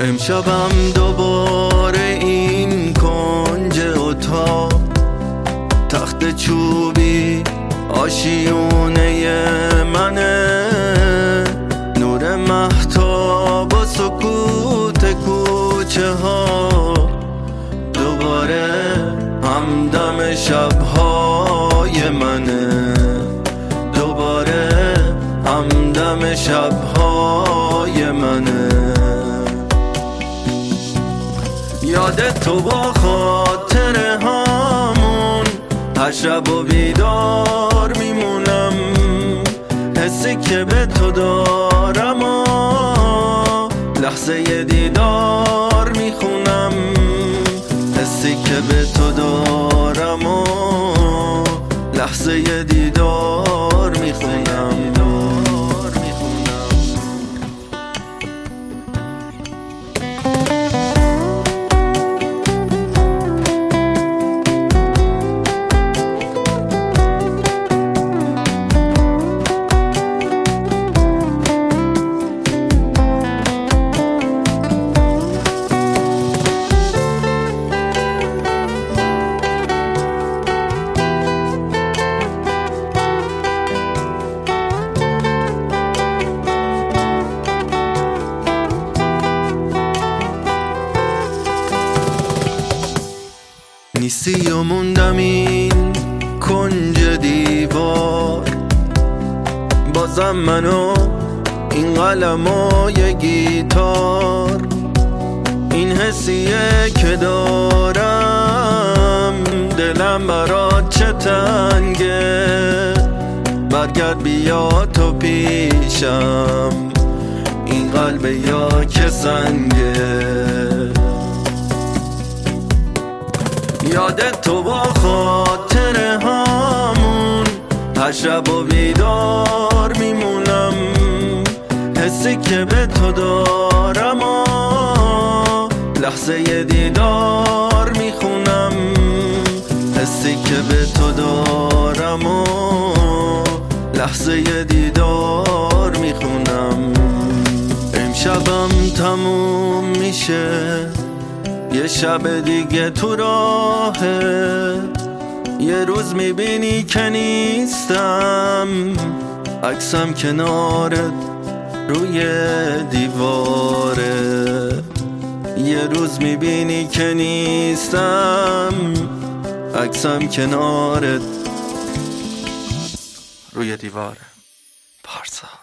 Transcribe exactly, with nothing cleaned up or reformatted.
امشبم دوباره این کنج اتاق، تخت چوبی آشیونه منه، نور مهتاب و سکوت کوچه ها، دوباره همدم شبهای منه، دوباره همدم شبهای منه. یاد تو با خاطر هامون هر شب و بیدار میمونم، حسی که به تو دارم و لحظه دیدار میخونم، حسی که به تو دارم و لحظه دیدار میخونم. نیستی و موندم این کنج دیوار، بازم منو این قلم و یه گیتار، این حسیه که دارم دلم برات چه تنگه، برگرد بیا تو پیشم، این قلب یا که سنگه. یاد تو با خاطر هامون هر شب و بیدار میمونم، حسی که به تو دارم و لحظه دیدار میخونم، حسی که به تو دارم و لحظه دیدار میخونم. امشبم تموم میشه، یه شب دیگه تو راهه، یه روز میبینی که نیستم، عکسم کنارت روی دیواره، یه روز میبینی که نیستم، عکسم کنارت روی دیواره. پارسا.